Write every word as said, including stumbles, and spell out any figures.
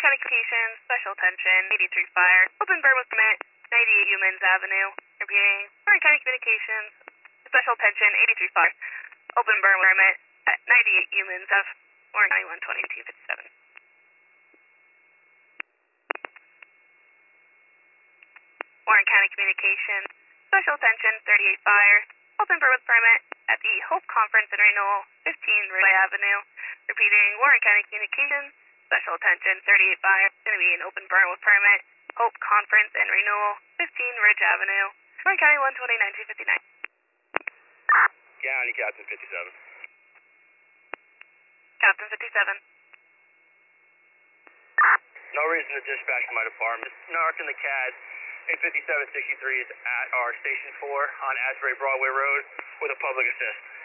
County Communications, Special Attention, eighty-three Fire, open burn with permit, ninety-eight Humans Avenue. Repeating, Warren County Communications, Special Attention, eighty-three Fire, open burn with permit at ninety-eight Humans Avenue, Warren County one twenty-two fifty-seven. Warren County Communications, Special Attention, thirty-eight Fire, open burn with permit at the Hope Conference and Renewal, fifteen Ridgeway Avenue. Repeating, Warren County Communications, Special Attention, thirty-eight Fire, going to be an open burn with permit, Hope Conference and Renewal, fifteen Ridge Avenue, Warren County one twenty-nine two fifty-nine. County Captain fifty-seven. Captain fifty-seven. No reason to dispatch my department. Narc in the C A D, eight fifty-seven sixty-three is at our Station four on Asbury Broadway Road with a public assist.